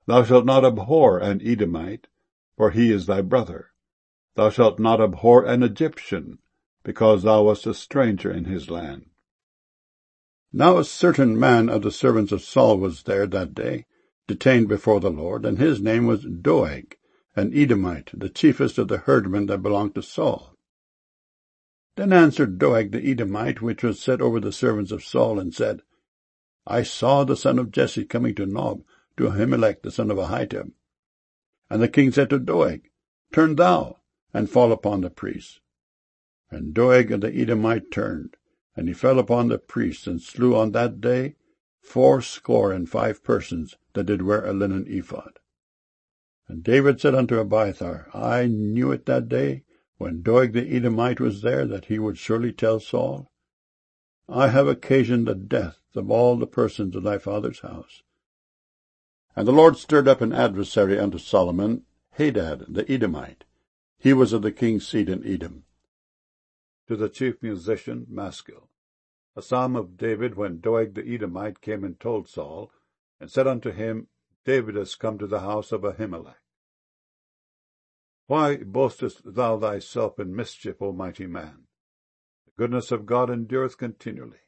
Thou shalt not abhor an Edomite, for he is thy brother. Thou shalt not abhor an Egyptian, because thou wast a stranger in his land. Now a certain man of the servants of Saul was there that day, detained before the Lord, and his name was Doeg, an Edomite, the chiefest of the herdmen that belonged to Saul. Then answered Doeg the Edomite, which was set over the servants of Saul, and said, I saw the son of Jesse coming to Nob, to Ahimelech the son of Ahitub. And the king said to Doeg, Turn thou, and fall upon the priests. And Doeg the Edomite turned, and he fell upon the priests, and slew on that day 75 persons that did wear a linen ephod. And David said unto Abiathar, I knew it that day, when Doeg the Edomite was there, that he would surely tell Saul, I have occasioned the death of all the persons of thy father's house. And the Lord stirred up an adversary unto Solomon, Hadad the Edomite. He was of the king's seed in Edom. To the chief musician Maskil. A psalm of David, when Doeg the Edomite came and told Saul, and said unto him, David is come to the house of Ahimelech. Why boastest thou thyself in mischief, O mighty man? The goodness of God endureth continually.